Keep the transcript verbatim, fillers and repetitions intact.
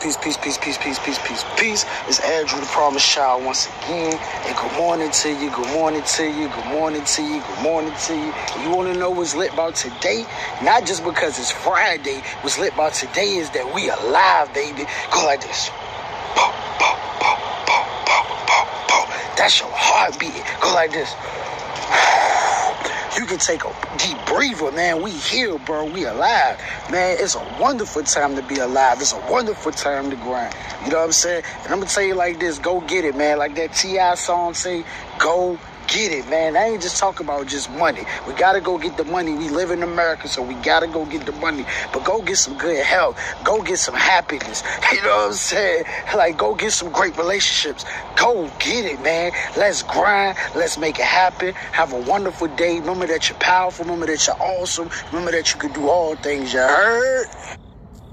peace, peace, peace, peace, peace, peace, peace, peace. It's Andrew the Promised Child once again. And good morning to you, good morning to you, good morning to you, good morning to you. And you want to know what's lit about today? Not just because it's Friday. What's lit about today is that we alive, baby. Go like this. Pow, pow, pow, pow, pow, pow, pow. That's your heartbeat. Go like this. You can take a deep breather, man. We here, bro. We alive. Man, it's a wonderful time to be alive. It's a wonderful time to grind. You know what I'm saying? And I'm going to tell you like this. Go get it, man. Like that T I song say, go get it, man. I ain't just talking about just money. We got to go get the money. We live in America, so we got to go get the money. But go get some good health. Go get some happiness. You know what I'm saying? Like, go get some great relationships. Go get it, man. Let's grind. Let's make it happen. Have a wonderful day. Remember that you're powerful. Remember that you're awesome. Remember that you can do all things. You heard?